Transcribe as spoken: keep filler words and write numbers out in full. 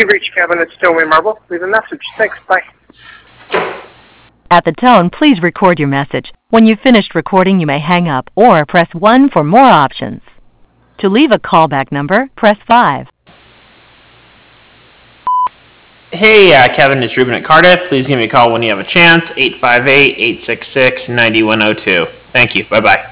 You've reached Kevin at Stowaway Marble. Leave a message. Thanks. Bye. At the tone, please record your message. When you've finished recording, you may hang up or press one for more options. To leave a callback number, press five. Hey, uh, Kevin, it's Ruben at Cardiff. Please give me a call when you have a chance. eight five eight, eight six six, nine one zero two. Thank you. Bye-bye.